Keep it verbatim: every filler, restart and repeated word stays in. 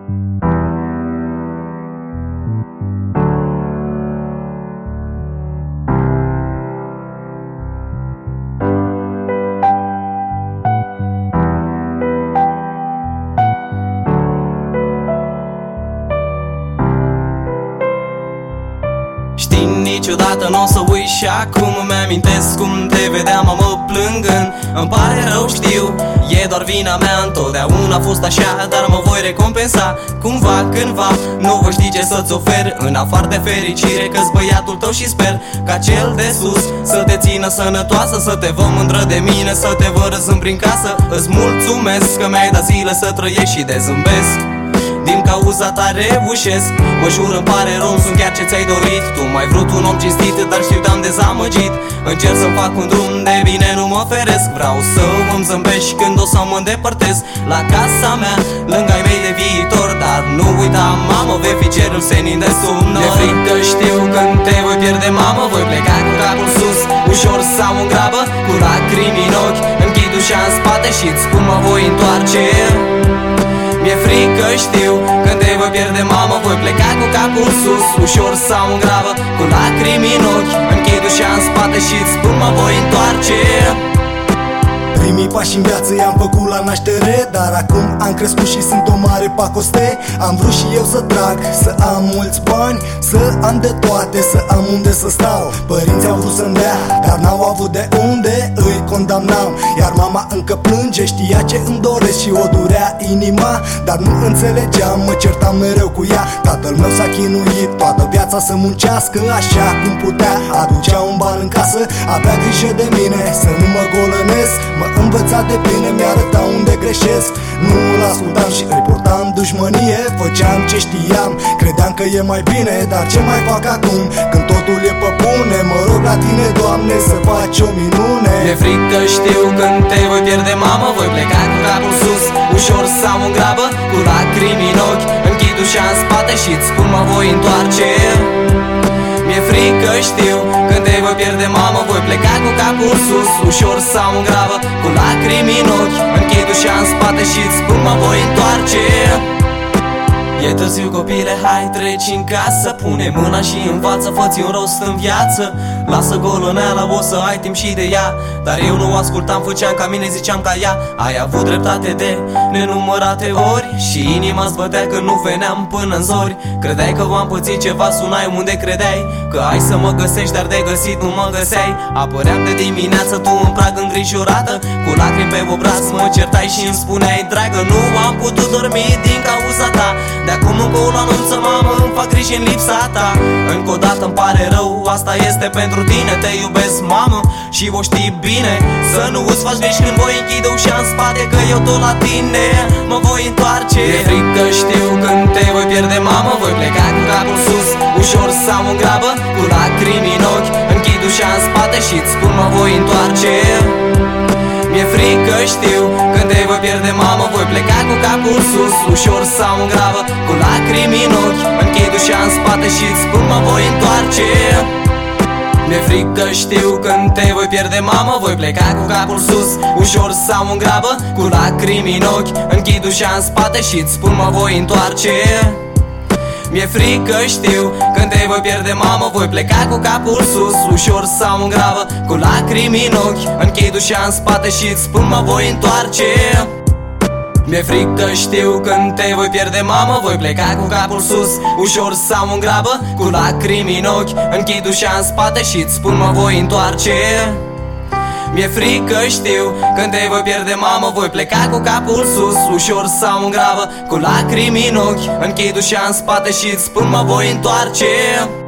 Știi, niciodată n-o să uit și acum îmi amintesc cum te vedeam mă plângând. Îmi pare rău, știu, e doar vina mea, întotdeauna a fost așa, dar mă voi recompensa cumva, cândva. Nu voi ști ce să-ți ofer în afară de fericire, că-s băiatul tău și sper ca cel de sus să te țină sănătoasă, să te văd mândră de mine, să te văd râzând prin casă. Îți mulțumesc că mi-ai dat zile să trăiesc și de zâmbesc. Din cauza ta reușesc, mă jur îmi pare rău, sunt chiar ce ți-ai dorit. Tu m-ai vrut un om cinstit, dar știu te-am dezamăgit. Încerc să-mi fac un drum de bine, nu mă feresc. Vreau să îmi zâmbești când o să mă îndepărtez la casa mea, lângă ai mei de viitor. Dar nu uita, mamă, vei fi cerul senin de sub nor. De frică știu când te voi pierde, mamă, voi pleca cu capul sus, ușor sau în grabă, cu lacrimi în ochi. Închid ușa în spate și-ți spun mă voi întoarce. Mi-e frică, știu, când te voi pierde, mamă, voi pleca cu capul sus, ușor sau în grabă, cu lacrimi în ochi. Închid ușa în spate și-ți spun mă voi întoarce. Primii pași în viață i-am făcut la naștere, dar acum am crescut și sunt o mare pacoste. Am vrut și eu să trag, să am mulți bani, să am de toate, să am unde să stau. Părinții au vrut să-mi dea, dar n-au avut de unde, îi condamnam. Iar mama încă plânge, știa ce îmi doresc și o durea inima, dar nu înțelegeam, mă certam mereu cu ea. Tatăl meu s-a chinuit toată viața să muncească așa cum putea. Aducea un ban în casă, avea grijă de mine, să nu mă golănesc. Mă învăța de bine, mi-arăta unde greșesc. Nu îl ascultam și îi portam dușmănie. Făceam ce știam, credeam că e mai bine, dar ce mai fac acum când totul e pe bune? Mă rog la tine, Doamne, să faci o minune. Mi-e frică, știu, când te voi pierde, mamă, voi pleca cu capul sus, ușor sau în grabă, cu lacrimi în ochi. Închid ușa în spate și-ți spun mă voi întoarce. Mi-e frică, știu, când te voi pierde, mamă, voi pleca cu capul sus, ușor sau în grabă, cu lacrimi în ochi. Închid ușa în spate și-ți spun mă voi întoarce. E târziu, copile, hai treci în casă, pune mâna și învață, fă-ți un rost în viață. Lasă golăneala, o să ai timp și de ea. Dar eu nu ascultam, făceam ca mine, ziceam ca ea. Ai avut dreptate de nenumărate ori și inima-ți bătea că nu veneam până în zori. Credeai că v-am pățit ceva, sunai unde credeai că ai să mă găsești, dar de găsit nu mă găseai. Apăream de dimineață, tu în prag îngrijorată, cu lacrimi pe obraz mă certai și îmi spuneai: dragă, nu am putut dormi din cauza ta. De acum încolo anunță, mamă, îmi fac griji în lipsa ta. Încă o dată îmi pare rău, asta este pentru tine. Te iubesc, mamă, și o știi bine. Să nu îți faci griji când voi închide ușa în spate, că eu tot la tine mă voi întoarce. E frică, știu, când te voi pierde, mamă, voi pleca cu capul sus, ușor sau în grabă, cu lacrimi în ochi. Închid ușa în spate și-ți spun mă voi întoarce. Mi-e frică, știu, când te voi pierde, mamă, voi pleca cu capul sus, ușor sau în grabă, cu lacrimi în ochi. Închid ușa în spate și-ți spun mă voi întoarce. Mi-e frică, știu, când te voi pierde, mamă, voi pleca cu capul sus, ușor sau în grabă, cu lacrimi în ochi. Închid ușa în spate și-ți spun mă voi întoarce. Mi-e frică, știu, când te voi pierde, mamă, voi pleca cu capul sus, ușor sau în grabă, cu lacrimi în ochi. Închid ușa în spate și-ți spun mă voi întoarce. Mi-e frică, știu, când te voi pierde, mamă, voi pleca cu capul sus, ușor sau în grabă, cu lacrimi în ochi. Închid ușa în spate și-ți spun mă voi întoarce. Mi-e frică, știu, când te voi pierde, mamă, voi pleca cu capul sus, ușor sau în grabă, cu lacrimi în ochi. Închid ușa în spate și-ți spun mă voi întoarce.